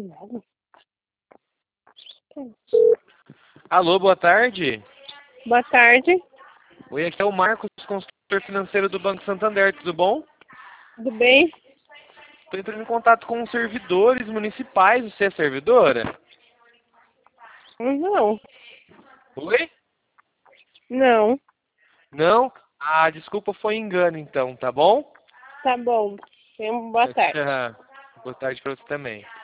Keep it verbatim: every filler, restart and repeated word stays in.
Nada. Alô, boa tarde. Boa tarde. Oi, aqui é o Marcos, consultor financeiro do Banco Santander, tudo bom? Tudo bem? Estou entrando em contato com os servidores municipais. Você é servidora? Não. Oi? Não. Não? Ah, desculpa, foi engano então, tá bom? Tá bom. Tenha uma boa Tchau, tarde. tchau. Boa tarde pra você também.